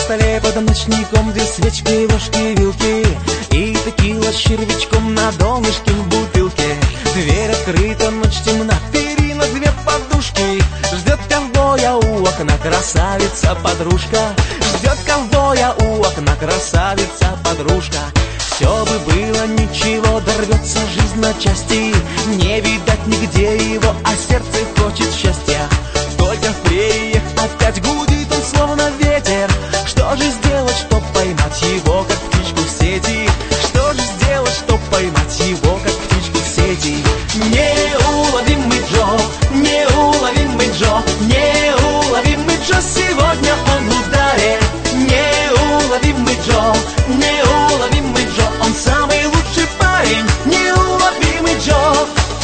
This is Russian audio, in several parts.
столе под ночником две свечки, ложки, вилки и текила с червячком на донышке в бутылке. Дверь открыта, ночь темна, перина, две подушки. Ждет ковбоя у окна красавица-подружка. Ждет ковбоя у окна красавица-подружка. Все бы было ничего, дорвется жизнь на части. Не видать нигде его, а сердце хочет счастья. Только в прериях опять гудит он словно ветер. Что же сделать, чтоб поймать его, как птичку в сети? Что же сделать, чтоб поймать его, как птичку в сети? Неуловимый Джо, неуловимый Джо, неуловимый Джо, сегодня он в ударе. Неуловимый Джо, неуловимый Джо, он самый лучший парень. Неуловимый Джо.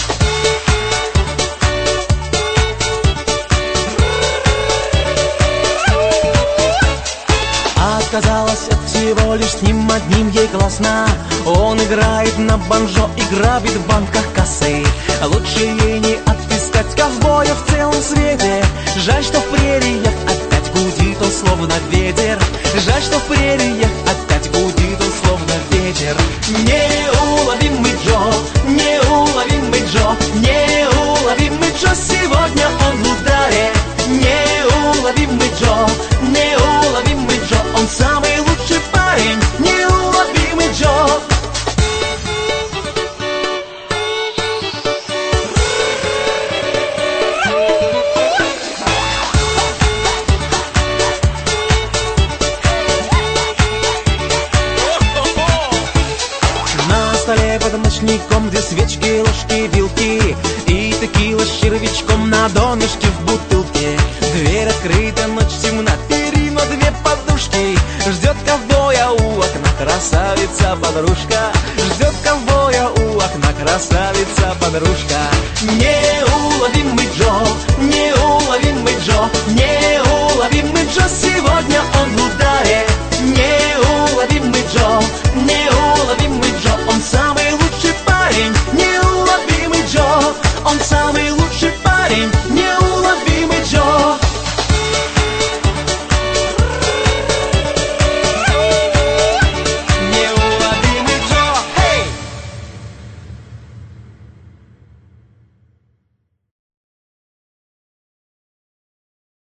Оказалось, от всего лишь с ним одним ей классно. Он играет на банджо и грабит в банках кассы. Лучше ей не отыскать ковбоя в целом свете. Жаль, что в прериях опять гудит он словно ветер. Жаль, что в прериях опять гудит он словно ветер. Неуловимый Джо, неуловимый Джо, неуловимый Джо, сегодня он в ударе. Неуловимый Джо, неуловимый Джо, он самый лучший парень. Неуловимый Джо. На столе под ночником две свечки, ложки, вилки и текила с червячком на донышке в бутылке. Дверь открыта, ночь темна, перина, две подушки. Ждет ковбоя у окна красавица-подружка. Ждет ковбоя у окна красавица-подружка. Не